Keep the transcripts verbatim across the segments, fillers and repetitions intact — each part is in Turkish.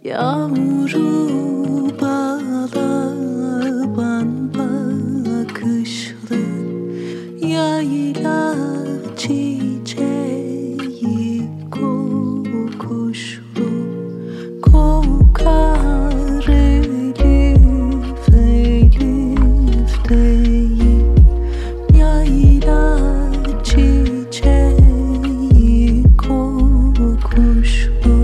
Yağmuru bağlaban bakışlı yayla çiçeği kokuşlu kokar elif elif değil yayla çiçeği kokuşlu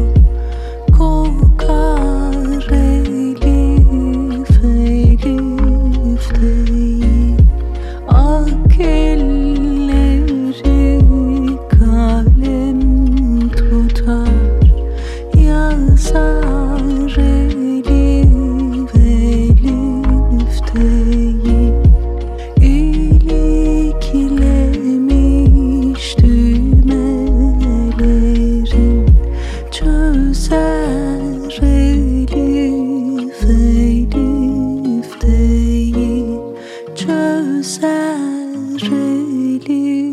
kokar elif elif değil ak elleri kalem tutar yazar elif elif değil iliklemiş düğmelerin çözer elif elif değil çözer elif